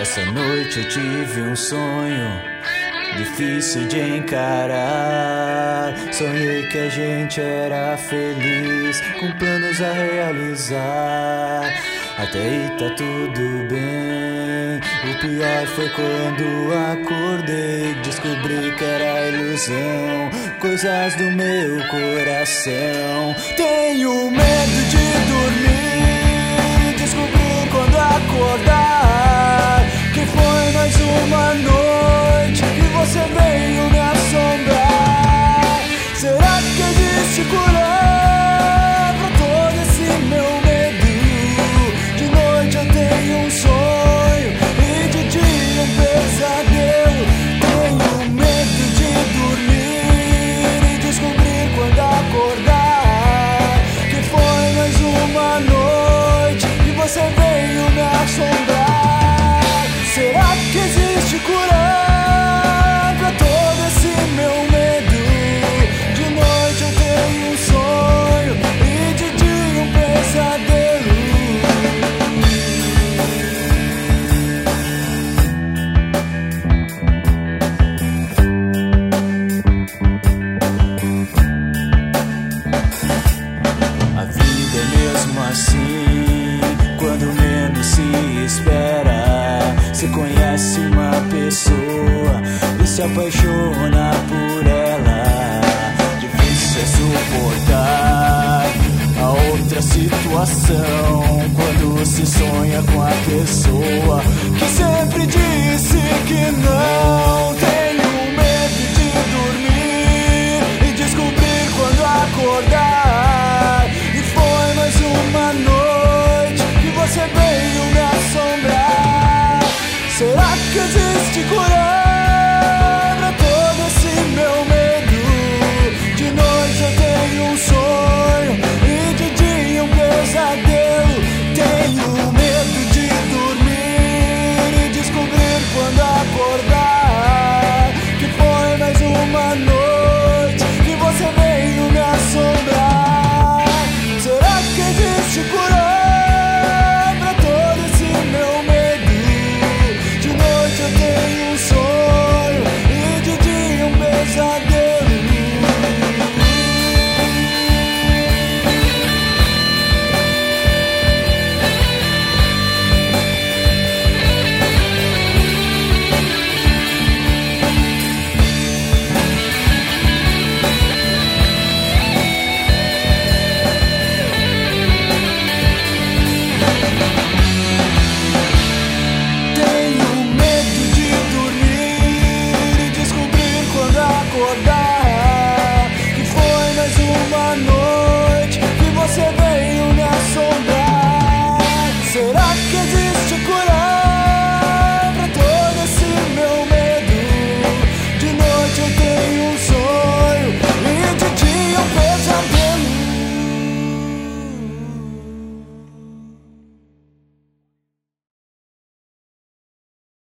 Essa noite eu tive um sonho difícil de encarar. Sonhei que a gente era feliz, com planos a realizar. Até aí tá tudo bem. O pior foi quando acordei, descobri que era ilusão, coisas do meu coração. Tenho medo de dormir, descobri quando acordar que foi mais uma noite e você veio me assombrar. Será que existe cura pra todo esse meu medo? De noite eu tenho um sonho e de dia um pesadelo. Tenho medo de dormir e descobrir quando acordar que foi mais uma noite e você veio me assombrar. Será que existe cura pra todo esse meu medo? De noite eu tenho um sonho e de dia um pesadelo. A vida é mesmo assim, quando menos se espera. Você conhece uma pessoa e se apaixona por ela. Difícil é suportar a outra situação, quando se sonha com a pessoa que sempre disse que não.